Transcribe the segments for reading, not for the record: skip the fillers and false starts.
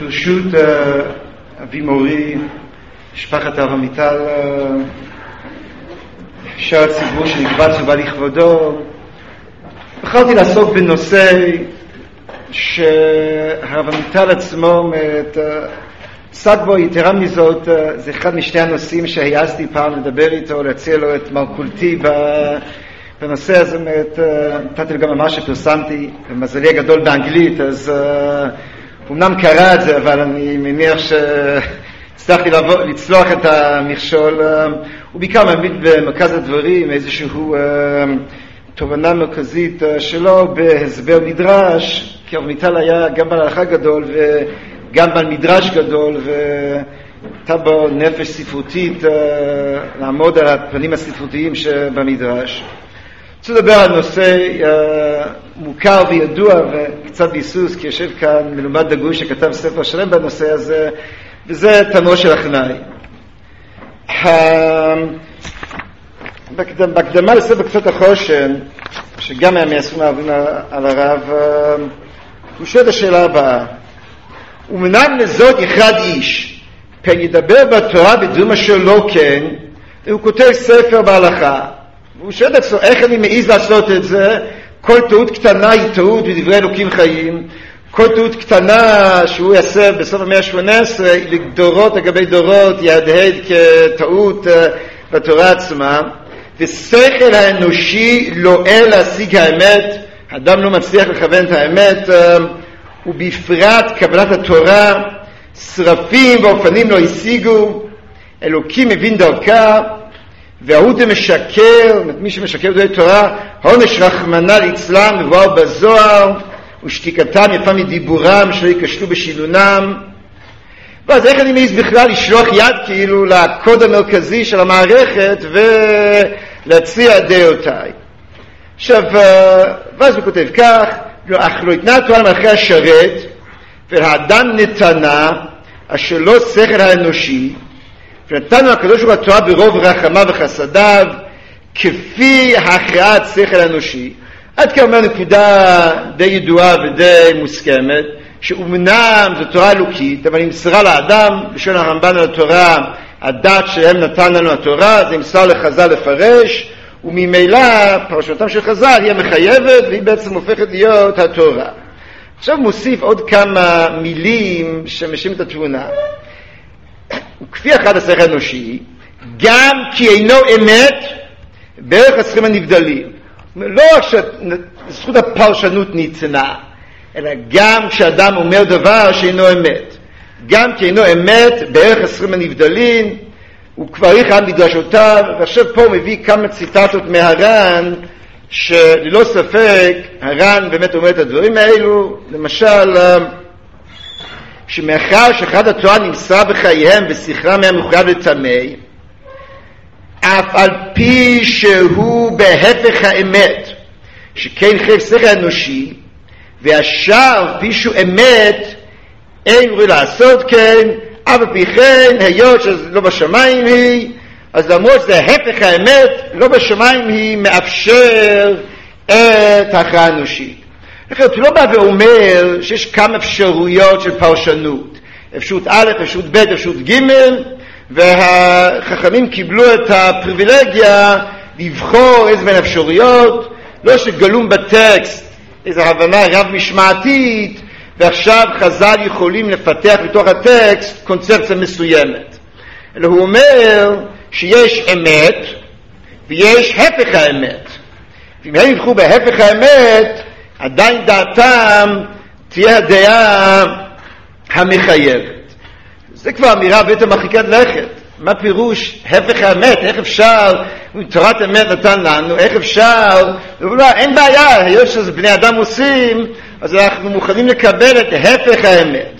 ברשות אבי מורי, משפחת אב עמיטל, שאר הציבור שנקבץ ובא לכבודו, בחרתי לעסוק בנושא שהרב עמיטל עצמו עסק בו. יתרה מזאת, זה אחד משני הנושאים שהעזתי פעם לדבר איתו, להציע לו את מרכולתי בנושא הזה. נתתי לו גם מה שפרסמתי, במזלי הגדול באנגלית, אז אמנם קרא את זה, אבל אני מניח שהצלחתי לצלוח את המכשול. הוא בעיקר מעמיד במרכז הדברים איזשהו תובנה מרכזית שלו בהסבר מדרש, כי הרב עמיטל היה גם בעל הלכה גדול וגם בעל מדרש גדול, והייתה בו נפש ספרותית לעמוד על הפנים הספרותיים שבמדרש. רוצה לדבר על נושא מוכר וידוע וקצת ביסוס, כי יושב כאן מלומד דגוש שכתב ספר שלם בנושא הזה, וזה תנו של הכנאי. בהקדמה לספר קצת החושן, שגם היה מייסרים העבים על הרב, הוא שואל את השאלה הבאה: ומנם לזאת אחד איש פן ידבר בתורה בדברים אשר לא כן, והוא כותב ספר בהלכה. והוא שואל את עצמו, איך אני מעיז לעשות את זה? כל טעות קטנה היא טעות בדברי אלוקים חיים. כל טעות קטנה שהוא יעשה בסוף המאה ה-18 לדורות לגבי דורות יהדהד כטעות בתורה עצמה. ושכל האנושי לא להשיג האמת, האדם לא מצליח לכוון את האמת, ובפרט קבלת התורה שרפים ואופנים לא השיגו. אלוקים מבין דרכה, והוא משקר, מי שמשקר בדברי תורה, עונש רחמנא ליצלן מבואר בזוהר, ושתיקתם יפה מדיבורם שלא ייכשלו בשילונם. ואז איך אני מעיז בכלל לשלוח יד כאילו לקוד המרכזי של המערכת ולהציע דעותיי? עכשיו, ואז הוא כותב כך: אך לא יתנה התורה למלכי השרת, ולאדם נתנה אשר לא שכל האנושי, ונתנו הקדוש ברוך הוא התורה ברוב רחמיו וחסדיו, כפי הכרעת שכל האנושי. עד כאן אומר נקודה די ידועה ודי מוסכמת, שאומנם זו תורה אלוקית, אבל נמסרה לאדם, בשביל הרמב"ן על התורה, הדת שהם נתן לנו התורה, זה נמסר לחז"ל לפרש, וממילא פרשנותם של חז"ל היא מחייבת, והיא בעצם הופכת להיות התורה. עכשיו מוסיף עוד כמה מילים שמשנים את התמונה. וכפי אחד השכל האנושי, גם כי אינו אמת בערך הסכם הנבדלים. לא רק שזכות הפרשנות ניתנה, אלא גם כשאדם אומר דבר שאינו אמת. גם כי אינו אמת בערך הסכם הנבדלים, הוא כבר אחד מדרשותיו. ועכשיו פה הוא מביא כמה ציטטות מהר"ן, שללא ספק הר"ן באמת אומר את הדברים האלו. למשל, שמאחר שאחד התורה נמסר בחייהם ושכרם היה מחויב לטמא, אף על פי שהוא בהפך האמת, שכן חלק שכל האנושי, והשאר פי שהוא אמת, אין ראוי לעשות כן, אף על פי כן, היות שזה לא בשמיים היא, אז למרות שזה הפך האמת, לא בשמיים היא מאפשר את ההכרעה האנושית. לכן הוא לא בא ואומר שיש כמה אפשרויות של פרשנות, אפשרות א', אפשרות ב', אפשרות ג', והחכמים קיבלו את הפריבילגיה לבחור איזה בין אפשרויות, לא שגלום בטקסט איזו הבנה רב משמעתית, ועכשיו חז"ל יכולים לפתח בתוך הטקסט קונספציה מסוימת. אלא הוא אומר שיש אמת ויש הפך האמת, ואם הם יבחרו בהפך האמת, עדיין דעתם תהיה הדעה המחייבת. זה כבר אמירה בית המרחיקת לכת. מה פירוש הפך האמת? איך אפשר, תורת האמת נתן לנו, איך אפשר? לא, אין בעיה, היות שזה בני אדם עושים, אז אנחנו מוכנים לקבל את הפך האמת.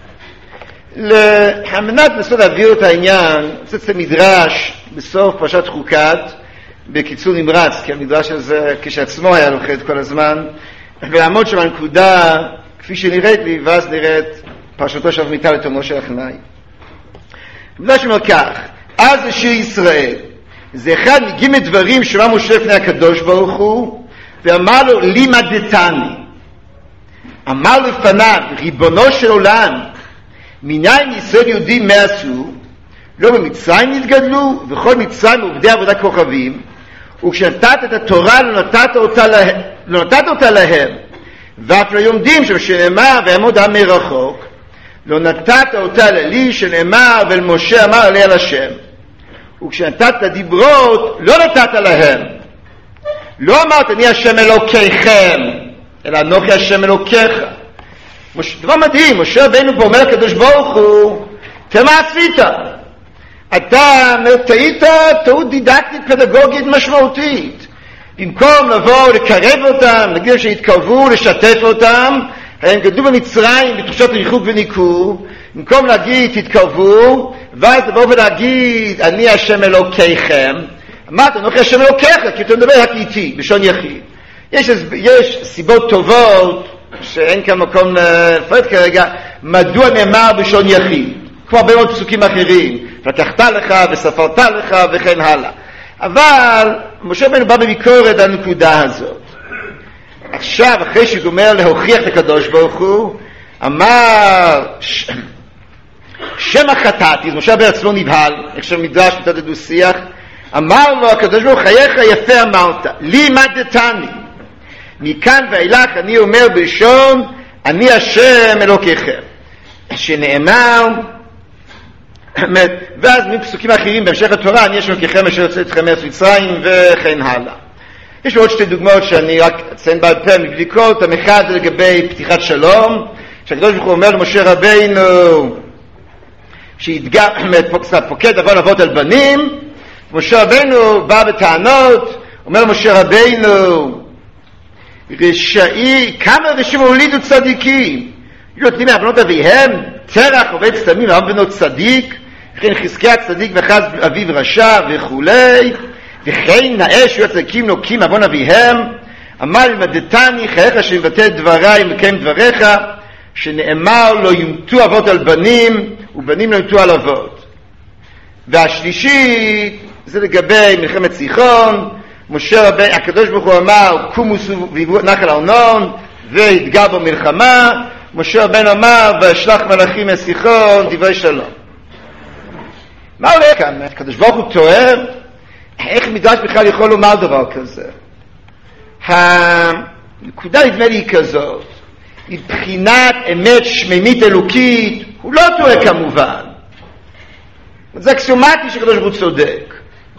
למנת לנסות להעביר את העניין, זה מדרש בסוף פרשת חוקת, בקיצור נמרץ, כי המדרש הזה כשעצמו היה לוחד כל הזמן, ולעמוד שם הנקודה כפי שנראית לי, ואז נראית פרשתו של הרב עמיטל לתומו של הכנאי. המדרש אומר כך: אז לשיר ישראל, זה אחד מגימי דברים שאמר משה לפני הקדוש ברוך הוא, ואמר לו לימדתני. אמר לפניו, ריבונו של עולם, מניין ישראל יהודים מעשו, לא במצרים נתגדלו, וכל מצרים עובדי עבודה כוכבים, וכשנתת את התורה לא נתת אותה להם, ואף לא יומדים שם שנאמר ויעמוד העם מרחוק, לא נתת אותה ללי שנאמר ואל משה אמר עליה על השם. וכשנתת דיברות לא נתת להם, לא אמרת אני השם אלוקיכם, אלא אנוכי השם אלוקיך. דבר מדהים, משה רבנו פה אומר לקדוש ברוך הוא, תראה מה עשית, אתה טעית טעות דידקטית פדגוגית משמעותית. במקום לבוא לקרב אותם, להגיד שיתקרבו, לשתף אותם, הם גדלו במצרים בתחושת ריחוק וניכור, במקום להגיד תתקרבו, ואז לבוא ולהגיד אני השם אלוקיכם, אמרת אנוכי השם אלוקיך, כי אתה מדבר רק איתי בשון יחיד. יש סיבות טובות שאין כאן מקום לפרט כרגע מדוע נאמר בשון יחיד, כמו הרבה מאוד פסוקים אחרים, לקחת לך וספרת לך וכן הלאה. אבל משה רבנו בא בביקורת על הנקודה הזאת. עכשיו אחרי שהוא אומר להוכיח את הקדוש ברוך הוא, אמר שם החטאתי, משה רבנו עצמו נבהל, איך שמדרש מתת דו שיח, אמר לו הקדוש ברוך הוא חייך יפה אמרת, לי מדתני, מכאן ואילך אני אומר בלשון אני השם אלוקיכם, שנאמר, ואז מפסוקים אחרים בהמשך התורה אני השם אלוקיכם אשר יוצא אתכם מארץ מצרים וכן הלאה. יש עוד שתי דוגמאות שאני רק אציין בעל פה מבדיקות. אחד לגבי פתיחת שלום, שהקדוש ברוך הוא אומר למשה רבינו פוקד עוון אבות על בנים, משה רבינו בא בטענות, אומר למשה רבינו רשעי, כמה רשעים הולידו צדיקים, נותנים מעוונות אביהם, תרח עובד סתמים ואב בנו צדיק, וכן חזקיה צדיק וחז אביו רשע וכולי, וכן נאה שהוא הצדיקים נוקים עוון אביהם, אמר מדתני חייך שמבטא את דבריי ומקיים דבריך, שנאמר לא יומתו אבות על בנים ובנים לא יומתו על אבות. והשלישית זה לגבי מלחמת סיחון, משה רבנו, הקדוש ברוך הוא אמר קומו סביבו נחל ארנון והתגע בו מלחמה, משה רבנו אמר ואשלח מלאכים מסיחון דברי שלום. מה עולה כאן? הקדוש ברוך הוא טועה? איך מדרש בכלל יכול לומר דבר כזה? הנקודה נדמה לי כזאת, מבחינת אמת שמימית אלוקית הוא לא טועה כמובן, זה אקסיומטי שקדוש ברוך הוא צודק,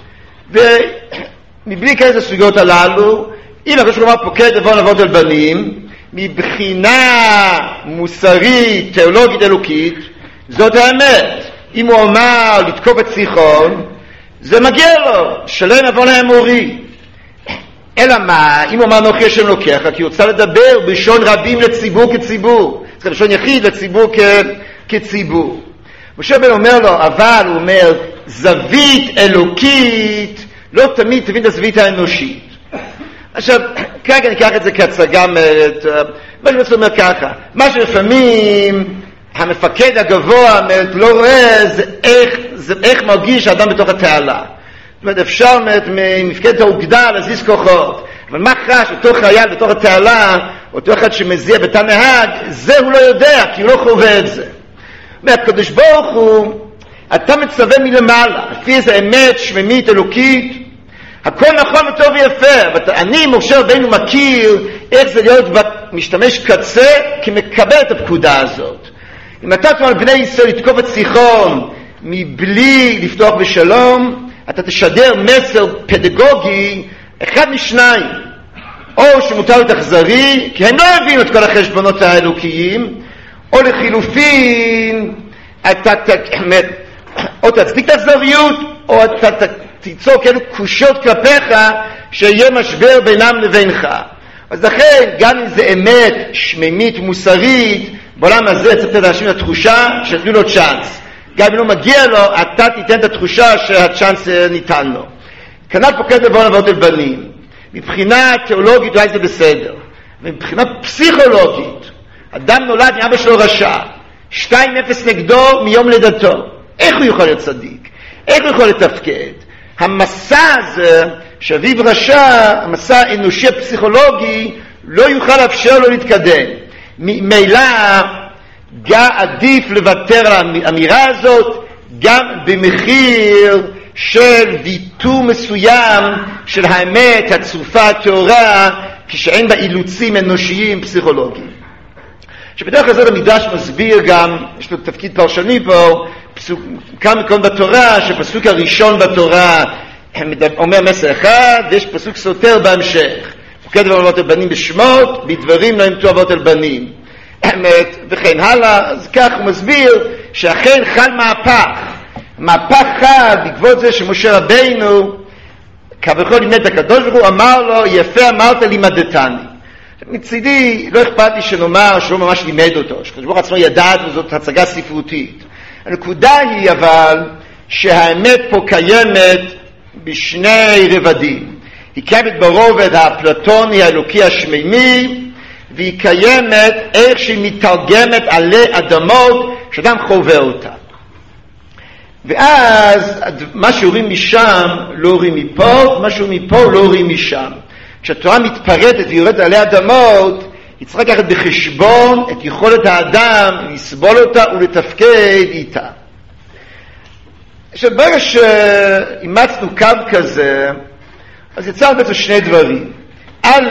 ומבלי כאלה סוגיות הללו, אם הקדוש ברוך הוא אמר פוקד עוון אבות על בנים, מבחינה מוסרית תיאולוגית אלוקית זאת האמת. אם הוא אמר לתקוף את סיחון זה מגיע לו, שלם עוון האמורי. אלא מה, אם הוא אמר אנוכי השם אלוקיך, כי הוא רוצה לדבר בלשון רבים לציבור כציבור, זה בלשון יחיד לציבור כציבור. משה רבנו אומר לו, אבל הוא אומר זווית אלוקית לא תמיד תבין את הזווית האנושית. עכשיו, כרגע ניקח את זה כהצגה, מה שאני רוצה לומר ככה, מה שלפעמים המפקד הגבוה לא רואה זה איך מרגיש האדם בתוך התעלה. זאת אומרת, אפשר ממפקדת האוגדה להזיז כוחות, אבל מה חש אותו חייל בתוך התעלה, אותו אחד שמזיע בתא נהג, זה הוא לא יודע, כי הוא לא חווה את זה. מהקדוש ברוך הוא, אתה מצווה מלמעלה, לפי איזה אמת שמימית אלוקית, הכל נכון וטוב ויפה, אבל אני משה רבנו מכיר איך זה להיות משתמש קצה כמקבל את הפקודה הזאת. אם אתה תאמר בני ישראל לתקוף את סיחון מבלי לפתוח בשלום, אתה תשדר מסר פדגוגי אחד משניים, או שמותר לתחזרי כי הם לא הבינו את כל החשבונות האלוקיים, או לחילופין אתה או תצדיק את האכזריות, או אתה תיצור כאלו קושות כלפיך שיהיה משבר בינם לבינך. אז לכן גם אם זה אמת שמימית מוסרית, בעולם הזה צריך לתת לאנשים את התחושה שנתנו לו צ'אנס. גם אם לא מגיע לו, אתה תיתן את התחושה שהצ'אנס ניתן לו. כנ"ל פוקד עוון אבות על בנים. מבחינה תיאולוגית אולי זה בסדר, ומבחינה פסיכולוגית אדם נולד מאבא שלו רשע, 2-0 נגדו מיום לידתו, איך הוא יכול להיות צדיק? איך הוא יכול לתפקד? המסע הזה שאביו רשע, המסע האנושי הפסיכולוגי, לא יוכל לאפשר לו להתקדם. ממילא עדיף לוותר על האמירה הזאת גם במחיר של ויתור מסוים של האמת הצרופה הטהורה, כשאין בה אילוצים אנושיים פסיכולוגיים. שבדרך כלל זה המדרש מסביר גם, יש לו תפקיד פרשני פה, כמה מקום בתורה, שפסוק הראשון בתורה אומר מסר אחד, ויש פסוק סותר בהמשך. וכן דבר אבות אל בנים בשמות, בדברים לא ימתו אבות אל בנים. וכן הלאה, אז כך הוא מסביר שאכן חל מהפך חד בעקבות זה שמשה רבינו, כביכול לימד את הקדוש ברוך הוא, אמר לו, יפה אמרת לימדתני. מצידי לא אכפת לי שנאמר שהוא ממש לימד אותו, שקדוש ברוך הוא עצמו ידע וזאת הצגה ספרותית. הנקודה היא אבל שהאמת פה קיימת בשני רבדים. היא קיימת ברובד האפלטוני האלוקי השמימי, והיא קיימת איך שהיא מתרגמת עלי אדמות שאדם חווה אותה. ואז מה שאורים משם לא אורים מפה, מה שאורים מפה לא אורים משם. כשהתורה מתפרטת ויורדת עלי אדמות, היא צריכה לקחת בחשבון את יכולת האדם לסבול אותה ולתפקד איתה. עכשיו, ברגע שאימצנו קו כזה, אז יצאנו בעצם שני דברים. א',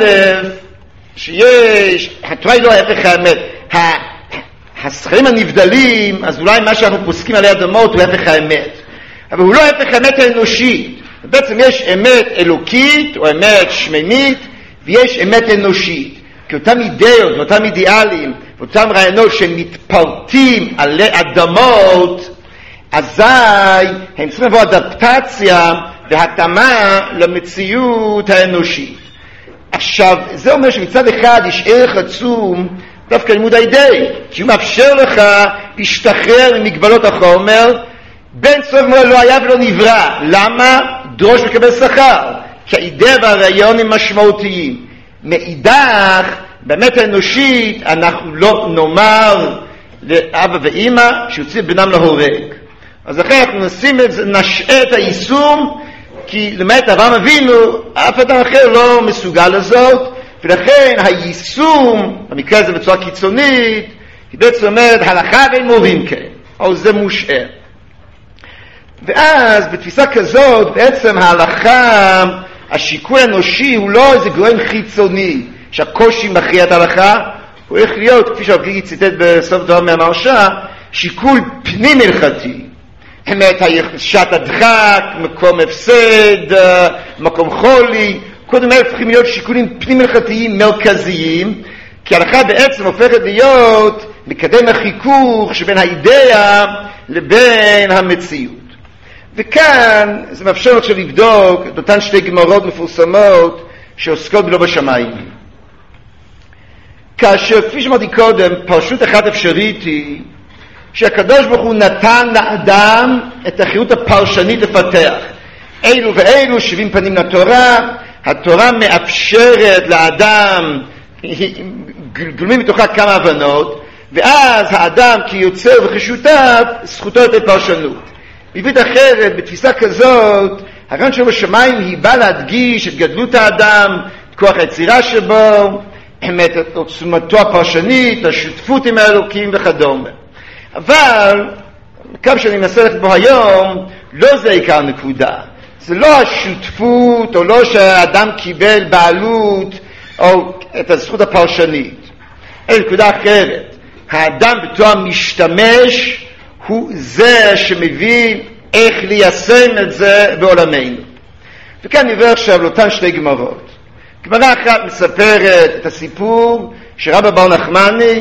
שיש, התורה היא לא ההפך האמת. הסכרים הנבדלים, אז אולי מה שאנחנו פוסקים עלי אדמות הוא ההפך האמת. אבל הוא לא ההפך האמת האנושית. בעצם יש אמת אלוקית או אמת שמימית, ויש אמת אנושית. כי אותם אידאות ואותם אידיאלים ואותם רעיונות שמתפרטים עלי אדמות, אזי הם צריכים לבוא אדפטציה והתאמה למציאות האנושית. עכשיו, זה אומר שמצד אחד יש ערך עצום דווקא לימוד האידאי, כי הוא מאפשר לך להשתחרר ממגבלות החומר, בין סוף מועד לא היה ולא נברא. למה? דרוש לקבל שכר, כי האידאה והרעיון הם משמעותיים. מאידך, באמת האנושית, אנחנו לא נאמר לאבא ואמא שיוציא בנם להורג. אז אחרי אנחנו נשעה את היישום, כי למעט אברהם אבינו, אף אדם אחר לא מסוגל לזאת, ולכן היישום, במקרה הזה בצורה קיצונית, היא בעצם אומרת, הלכה ואין מורים כן, או זה מושעה. ואז בתפיסה כזאת, בעצם ההלכה, השיקול האנושי הוא לא איזה גורם חיצוני, שהקושי מכריע את ההלכה, הוא הולך להיות, כפי שהרבי ציטט בסוף דבר מהמרשה, שיקול פנים הלכתי. באמת שעת הדחק, מקום הפסד, מקום חולי, קודם אלה צריכים להיות שיקולים פנים הלכתיים מרכזיים, כי ההלכה בעצם הופכת להיות מקדם החיכוך שבין האידאה לבין המציאות. וכאן זה מאפשר עכשיו לבדוק את אותן שתי גמרות מפורסמות שעוסקות בלא בשמיים. כאשר, כפי שאמרתי קודם, פרשות אחת אפשרית היא שהקדוש ברוך הוא נתן לאדם את החירות הפרשנית לפתח. אילו ואילו 70 פנים לתורה, התורה מאפשרת לאדם, גלומים מתוכה כמה הבנות, ואז האדם כיוצר וכשותף, זכותו לתת פרשנות. בעברית אחרת, בתפיסה כזאת, הרעיון שלו בשמיים היא באה להדגיש את גדלות האדם, את כוח היצירה שבו, את עוצמתו הפרשנית, השותפות עם האלוקים וכדומה. אבל, הקו שאני מנסה ללכת בו היום, לא זה עיקר נקודה. זה לא השותפות, או לא שהאדם קיבל בעלות, או את הזכות הפרשנית. אין נקודה אחרת. האדם בתור המשתמש, הוא זה שמבין איך ליישם את זה בעולמנו. וכאן נראה עכשיו לאותן שתי גמרות. גמרה אחת מספרת את הסיפור שרבא בר נחמני,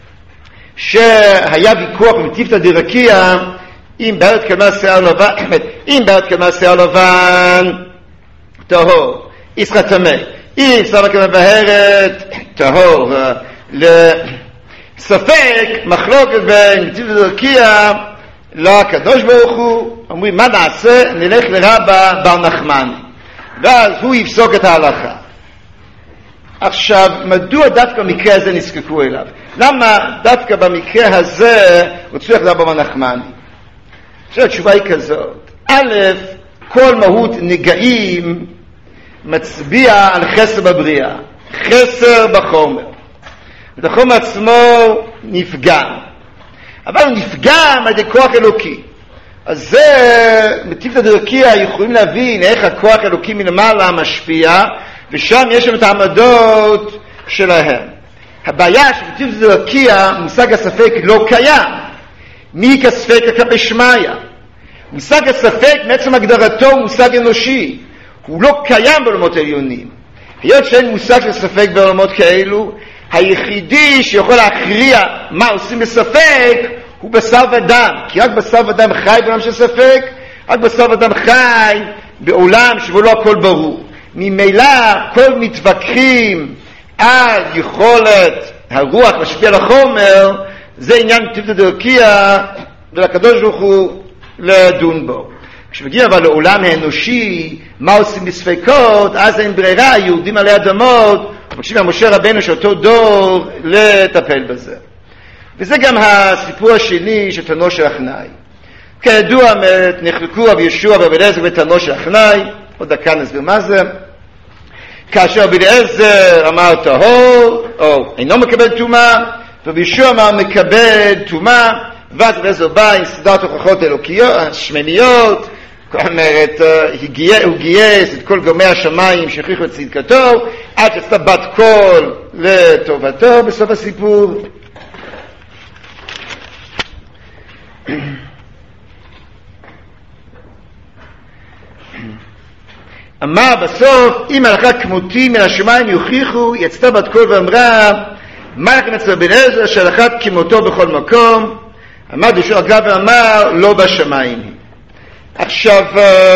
שהיה ויכוח במטיפתא דרקיע, אם בארץ קדמה שיער לבן, אם בארץ קדמה שיער לבן, טהור, ישחא טמא. אם שיער קדמה בהרת, טהור. לספק מחלוקת בין מטיפתא דרקיע לקדוש ברוך הוא, אומרים מה נעשה? נלך לרבא בר נחמני. ואז הוא יפסוק את ההלכה. עכשיו, מדוע דווקא במקרה הזה נזקקו אליו? למה דווקא במקרה הזה הוא צריך לרבא בר נחמני? עכשיו, התשובה היא כזאת. א', כל מהות נגעים מצביע על חסר בבריאה, חסר בחומר. החומר עצמו נפגע. אבל הוא נפגם על ידי כוח אלוקי. אז זה, מטיבתא דרכיה יכולים להבין איך הכוח האלוקי מלמעלה משפיע, ושם יש שם את העמדות שלהם. הבעיה שבטיבתא דרכיה מושג הספק לא קיים. מי כספק כבשמיא? מושג הספק מעצם הגדרתו הוא מושג אנושי. הוא לא קיים בעולמות העליונים. היות שאין מושג של ספק בעולמות כאלו, היחידי שיכול להכריע מה עושים בספק הוא בשר ודם, כי רק בשר ודם חי בעולם של ספק, רק בשר ודם חי בעולם שבו לא הכל ברור. ממילא כל מתווכחים על יכולת הרוח להשפיע על החומר, זה עניין מטיבתא דרכיה ולקדוש ברוך הוא לדון בו. כשמגיעים אבל לעולם האנושי, מה עושים בספקות, אז אין ברירה, יהודים עלי אדמות, מבקשים ממשה רבנו שאותו דור לטפל בזה. וזה גם הסיפור השני של תנו של אחנאי. כידוע, נחלקו רבי יהושע ורבי אליעזר בתנו של אחנאי, עוד דקה נסביר מה זה. כאשר רבי אליעזר אמר טהור, או אינו מקבל טומאה, רבי יהושע אמר מקבל טומאה, ואז רבי אליעזר בא עם סדרת הוכחות אלוקיות, שמיניות, זאת אומרת, הוא גייס את כל גורמי השמיים שהוכיחו את צדקתו, עד שעשתה בת קול לטובתו בסוף הסיפור. אמר בסוף, אם הלכה כמותי מן השמיים יוכיחו, יצתה בת קול ואמרה, מה לכם אצל רבי אליעזר שהלכת כמותו בכל מקום? עמד יהושע אגב ואמר, לא בשמיים. עכשיו,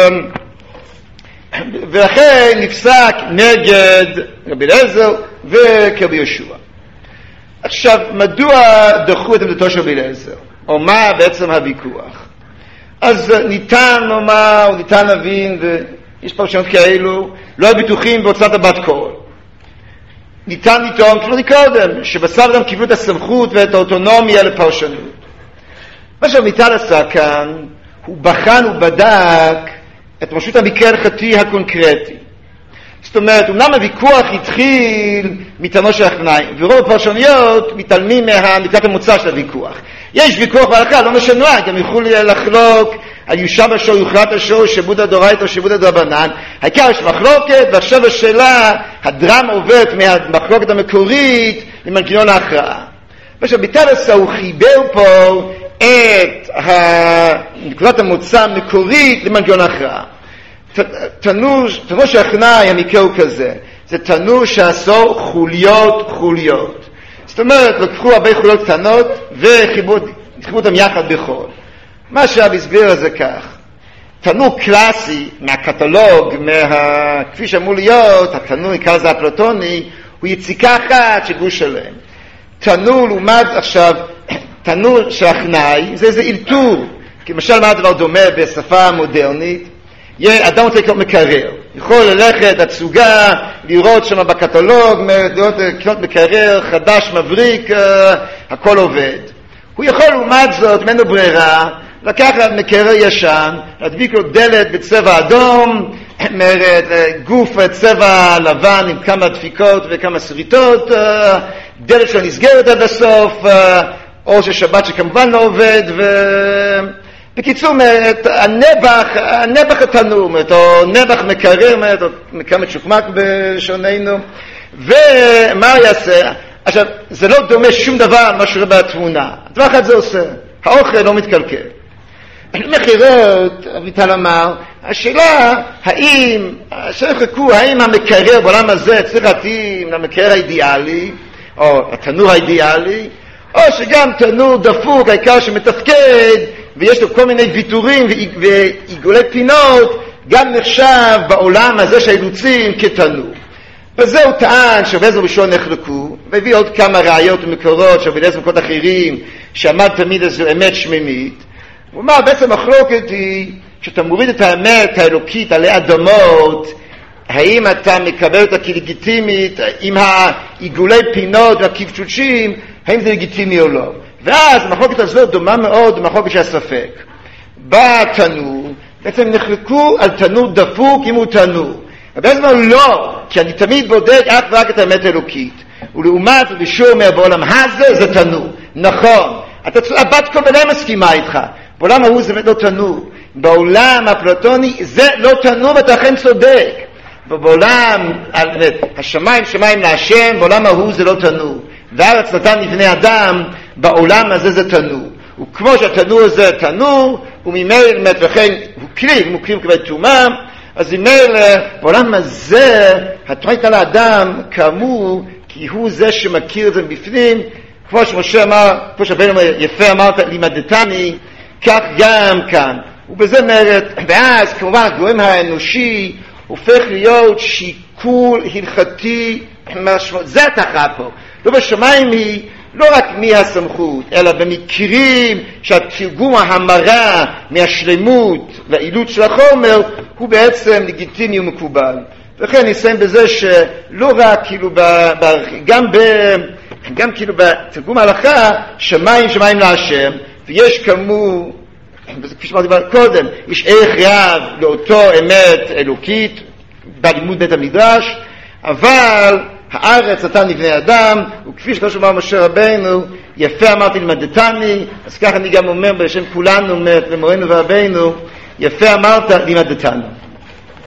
ולכן נפסק נגד רבי אליעזר וכרבי יהושע. עכשיו, מדוע דחו את עמדתו של רבי אליעזר? או מה בעצם הוויכוח? אז ניתן לומר, ניתן להבין, ויש פרשנות כאלו, לא בטוחים בהוצאת הבת קול. ניתן לטעון, כמו קודם, שבשר ודם קיבלו את הסמכות ואת האוטונומיה לפרשנות. מה שניתן עשה כאן, הוא בחן ובדק את משמעות המקרה ההלכתי הקונקרטי. זאת אומרת, אמנם הוויכוח התחיל מתנו של אחנאי, ורוב הפרשנויות מתעלמים מנקודת המוצא של הוויכוח. יש ויכוח בהלכה, לא משנה, גם יוכלו לחלוק על יושב השור, יוכלת השור, שבודה דאורייתא או שבודה דרבנן. העיקר יש מחלוקת, ועכשיו השאלה, הדרמה עוברת מהמחלוקת המקורית למנגנון ההכרעה. עכשיו, ביטלסה הוא חיבר פה את נקודת המוצא המקורית למנגנון ההכרעה. תנור של אחנאי, המקרה הוא כזה, זה תנור שעשו חוליות. זאת אומרת, לקחו הרבה חוליות קטנות וחיברו אותם יחד בחול. מה שהרב הסביר זה כך, תנור קלאסי מהקטלוג, כפי שאמור להיות, התנור נקרא זה אפלטוני, הוא יציקה אחת של גוש שלם. תנור לעומת עכשיו, תנור של אחנאי, זה איזה אלתור, כי למשל מה הדבר דומה בשפה מודרנית, אדם רוצה לקנות מקרר, יכול ללכת הצוגה, לראות שם בקטלוג, לראות לקנות מקרר חדש, מבריק, הכל עובד. הוא יכול לעומת זאת, ממנו ברירה, לקחת מקרר ישן, להדביק לו דלת בצבע אדום, גוף צבע לבן עם כמה דפיקות וכמה סריטות, דלת שלו נסגרת עד הסוף, או ששבת שכמובן לא עובד, בקיצור, הנבח התנור, או נבח מקרר, או מקרר מצ'וקמק בשוננו, ומה הוא יעשה? עכשיו, זה לא דומה שום דבר על מה שרואה בתמונה. הדבר אחד זה עושה, האוכל לא מתקלקל. מחירות, אביטל אמר, השאלה, האם המקרר בעולם הזה צריך להתאים למקרר האידיאלי, או התנור האידיאלי, או שגם תנור דפוק, העיקר שמתפקד, ויש לו כל מיני ויתורים ועיגולי פינות, גם נחשב בעולם הזה שהאילוצים כתנור. וזהו טען שרבי אליעזר וראשון נחלקו, והביא עוד כמה ראיות ומקורות של רבי אליעזר ומקורות אחרים, שעמד תמיד איזו אמת שמימית. הוא אמר, בעצם המחלוקת היא, כשאתה מוריד את האמת האלוקית עלי אדמות, האם אתה מקבל אותה כלגיטימית, עם העיגולי פינות והקפצ'וצ'ים, האם זה לגיטימי או לא. ואז המחלוקת הזאת דומה מאוד למחלוקת של הספק. בתנור, בעצם נחלקו על תנור דפוק אם הוא תנור. ובעצם לא, כי אני תמיד בודק אך ורק את האמת האלוקית. ולעומת ושור מהבעולם הזה זה תנור. נכון, הבת כה בלם מסכימה איתך. בעולם ההוא זה לא תנור. בעולם הפלטוני זה לא תנור ואתה אכן צודק. ובעולם, השמיים שמיים להשם, בעולם ההוא זה לא תנור. והארץ נתן לבני אדם, בעולם הזה זה תנור. וכמו שהתנור הזה תנור, וממילא וכן הוא כלי מקבל תאומה, אז ממילא בעולם הזה, התוכנית על האדם, כאמור, כי הוא זה שמכיר את זה בפנים, כמו שמשה אמר, כמו שבן יפה אמרת, לימדתני, כך גם כאן. ובזה אומרת, ואז כמובן הגורם האנושי הופך להיות שיקול הלכתי, זה התחרה פה. לא בשמיים היא לא רק מי הסמכות, אלא במקרים שהתרגום ההמרה מהשלמות לעילות של החומר הוא בעצם לגיטימי ומקובל. וכן נסיים בזה שלא רק כאילו גם כאילו בתרגום ההלכה שמיים להשם, ויש כאמור, כפי שאמרתי קודם, יש ערך רב לאותו אמת אלוקית בלימוד בית המדרש, אבל הארץ נתן לבני אדם, וכפי שכמו שאמר משה רבינו, יפה אמרתי לימדתני, אז ככה אני גם אומר בשם כולנו, למורנו ורבינו, יפה אמרת לימדתנו.